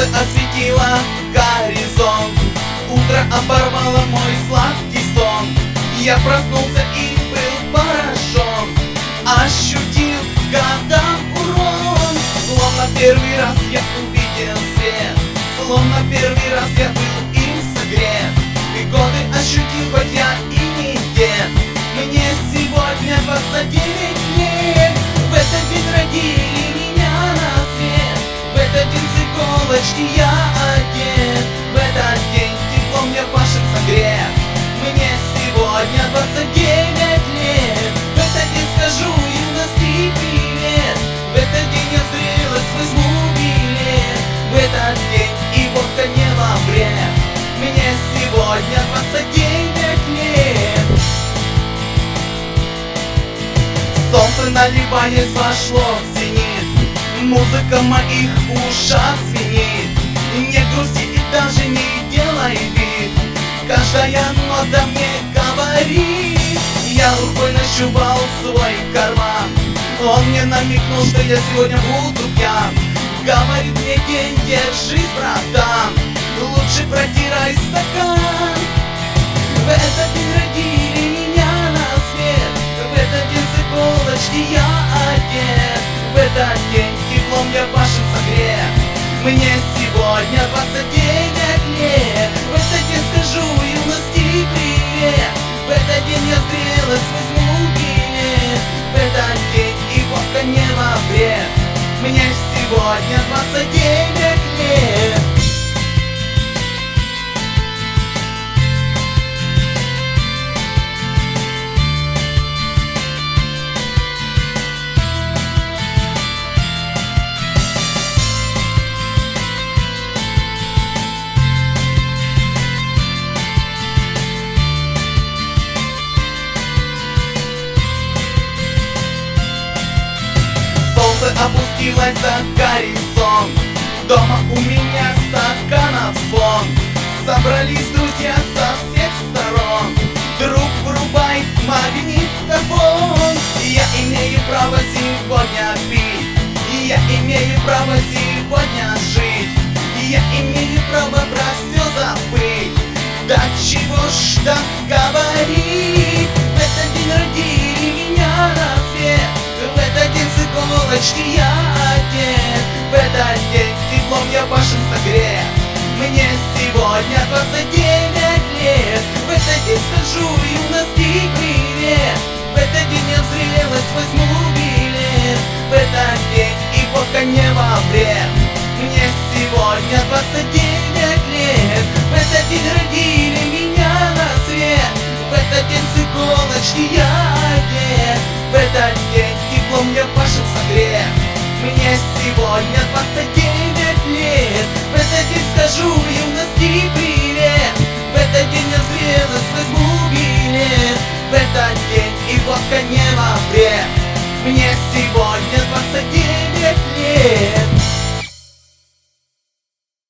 осветило горизонт, утро оборвало мой сладкий сон. Я проснулся и был поражен, ощутил годам урон. Словно первый раз я увидел свет, словно первый раз я был им согрет. И годы ощутил, хоть я и не дед. Мне сегодня 29 лет. В этот день родили меня на свет, в этот день с иголочки я одет, в этот день теплом я вашим согрет. Мне сегодня 29 лет. В этот день скажу юности привет, в этот день я в зрелость возьму билет. В этот день и водка не во вред. Мне сегодня 29 лет. Солнце, наливаясь, вошло в зенит, музыка в моих ушах звенит. Не грусти и даже не делай вид, каждая нота мне говорит. Я рукой нащупал свой карман, он мне намекнул, что я сегодня буду пьян. Говорит мне день, держись, братан, лучше протирай стакан. В этот день родили меня на свет, в этот день с иголочки я одет, в этот день теплом я вашим согрет. Мне сегодня 29 лет. В этот день скажу юности привет, в этот день я в зрелость возьму билет. В этот день и водка не во вред. Мне сегодня 29 лет. Солнце опустилось за горизонт, дома у меня стаканов звон. Собрались друзья со всех сторон, друг врубай магнитофон. Я имею право сегодня пить, я имею право сегодня жить, я имею право про все забыть. Да чего ж так говорить? В этот день родили меня на свет, в этот день с иголочки я одет, в этот день теплом я вашим согрет. Мне сегодня 29 лет. В этот день скажу юности привет, в этот день я в зрелость возьму билет. В этот день и водка не во вред. Мне сегодня 29 лет. В этот день родили меня на свет, в этот день с иголочки я одет, в этот день теплом я вашим согрет. Мне сегодня 29 лет. В этот день скажу юности привет, в этот день я в зрелость возьму билет. В этот день и водка не во вред. Мне сегодня 29 лет.